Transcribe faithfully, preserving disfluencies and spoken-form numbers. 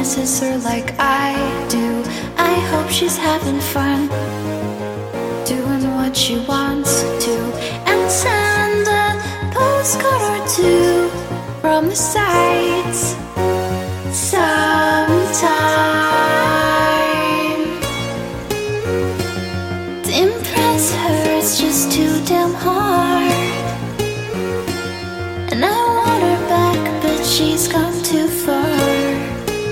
misses her like I do. I hope she's having fun, doing what she wants